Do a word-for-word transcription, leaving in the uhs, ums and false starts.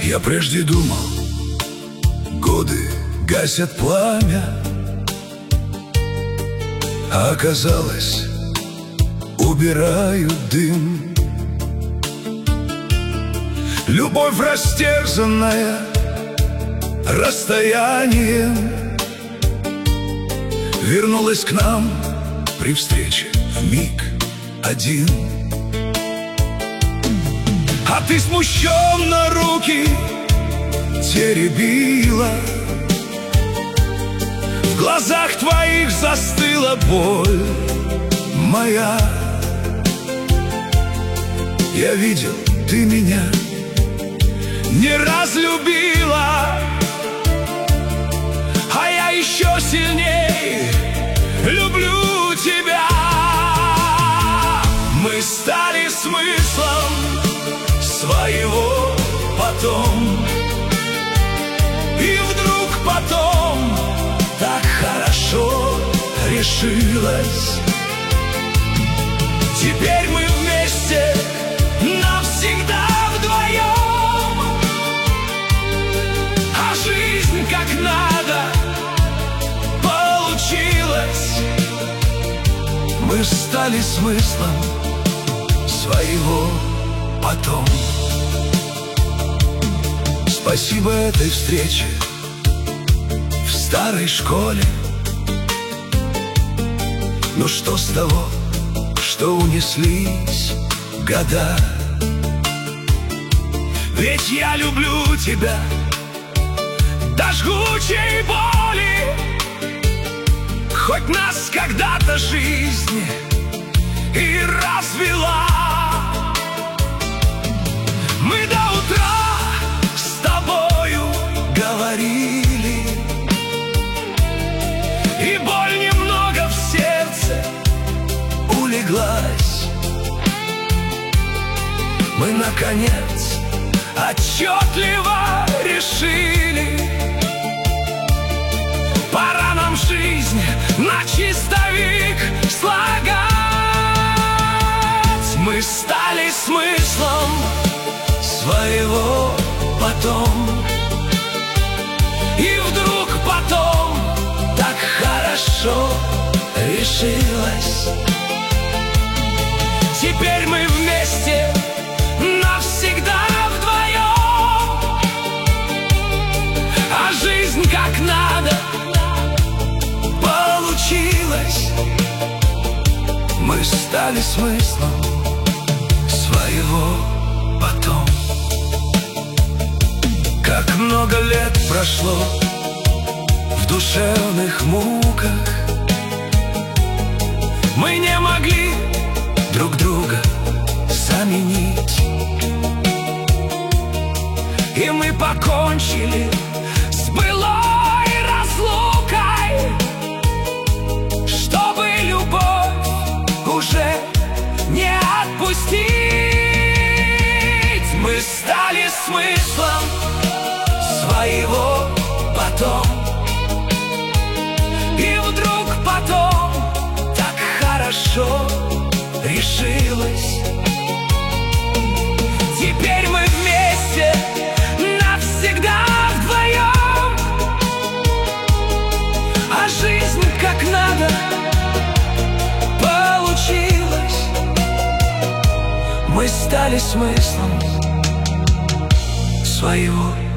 Я прежде думал, годы гасят пламя, а оказалось, убирают дым. Любовь, растерзанная расстоянием, вернулась к нам при встрече в миг один. А ты смущенно руки теребила, в глазах твоих застыла боль моя. Я видел, ты меня не разлюбила, а я еще сильней люблю тебя. Мы стали смыслом своего потом, и вдруг потом так хорошо решилось. Теперь мы вместе навсегда вдвоем, а жизнь как надо получилась. Мы стали смыслом своего потом. Спасибо этой встрече в старой школе. Но что с того, что унеслись года? Ведь я люблю тебя до жгучей боли, хоть нас когда-то жизнь и развела. Мы до утра с тобою говорили, и боль немного в сердце улеглась. Мы, наконец, отчетливо решили: пора нам жизнь на чистовик слагать. Мы стали смыслом своего потом, и вдруг потом так хорошо решилось. Теперь мы вместе навсегда вдвоем, а жизнь как надо получилась. Мы стали смыслом своего потом. Как много лет прошло в душевных муках, мы не могли друг друга заменить, и мы покончили с былой разлукой, чтобы любовь уже не отпустить. Мы стали смыслом своего потом, и вдруг потом так хорошо решилось. Теперь мы вместе навсегда вдвоем, а жизнь как надо получилась. Мы стали смыслом своего